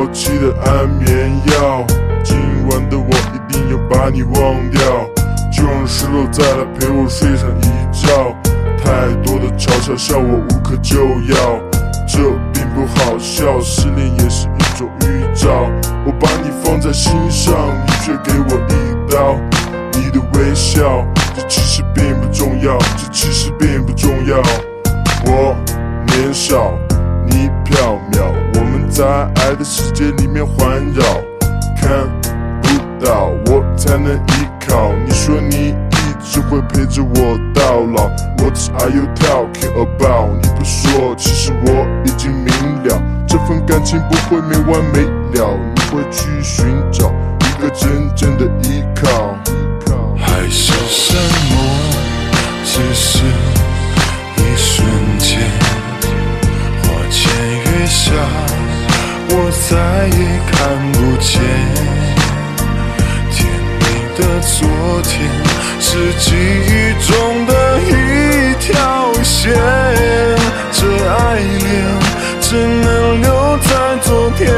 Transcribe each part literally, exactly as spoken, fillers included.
气的安眠药。今晚的我一定要把你忘掉，就让失落再来陪我睡上一觉。太多的嘲笑笑我无可救药，这并不好笑，失恋也是一种预兆。我把你放在心上，你却给我一刀。你的微笑，这其实并不重要，这其实并不重要。我年少，你缥缈，我们在爱的世界里面环绕，看不到我才能依靠。你说你一直会陪着我到老 ，What are you talking about？ 你不说，其实我已经明了，这份感情不会没完没了，你会去寻找一个真正的依靠。 还是什么？只是一瞬间，花前月下，我再也看不见。甜蜜的昨天，是记忆中的一条线。这爱恋只能留在昨天。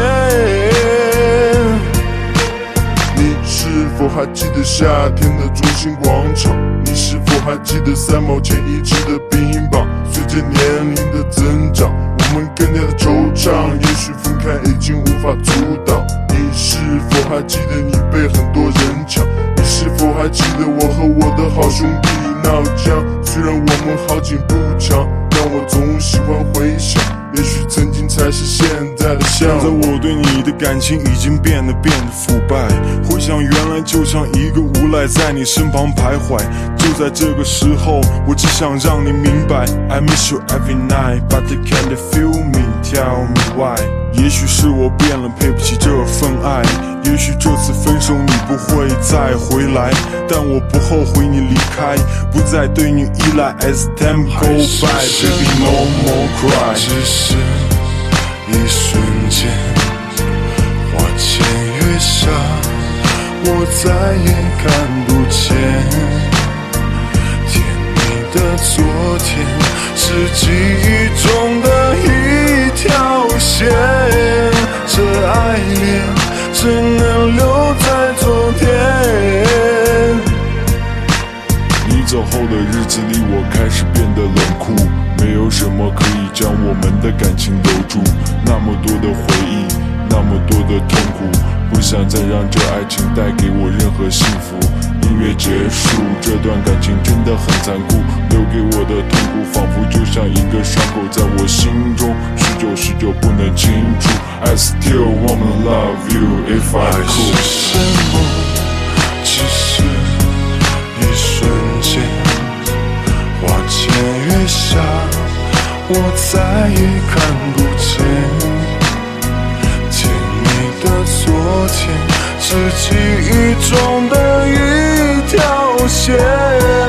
你是否还记得夏天的中心广场？你是否还记得三毛钱一支的冰棒？随着年龄的增长，我们更加的惆怅，也许分开已经无法阻挡。你是否还记得你被很多人抢？你是否还记得我和我的好兄弟闹僵？虽然我们好景不长，但我总喜欢回想，也许曾经才是现在的向往。 现在我对你的感情已经变得变得腐败，回想原来就像一个无赖在你身旁徘徊。就在这个时候，我只想让你明白 I miss you every night, but you can't feel me, tell me why。 也许是我变了，配不起这份爱，也许这次分手你不会再回来，但我不后悔你离开，不再对你依赖。 As time go by, baby no more cry。 只是一瞬间，花前月下，我再也看不见。甜蜜的昨天，是记忆中的一条线。这爱恋只能留在昨天。你走后的日子里，我开始变得冷酷，没有什么可以将我们的感情留住。那么多的回忆，那么多的痛苦，不想再让这爱情带给我任何幸福。音乐结束，这段感情真的很残酷，留给我的痛苦仿佛就像一个伤口在我心中，许久许久不能清除。 I still wanna love you if I could。 还是什么？只是一瞬间，花前月下，我再也看不见。甜蜜的昨天，是记忆中的一条线。